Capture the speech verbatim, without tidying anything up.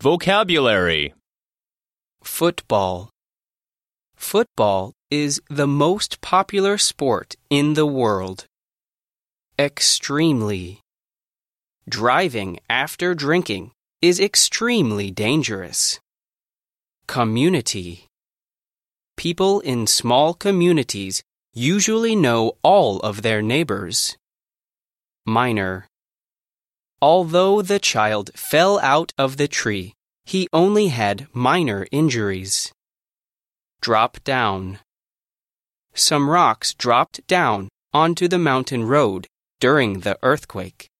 Vocabulary. Football. Football is the most popular sport in the world. Extremely. Driving after drinking is extremely dangerous. Community. People in small communities usually know all of their neighbors. Minor. Although the child fell out of the tree, he only had minor injuries. Drop down. Some rocks dropped down onto the mountain road during the earthquake.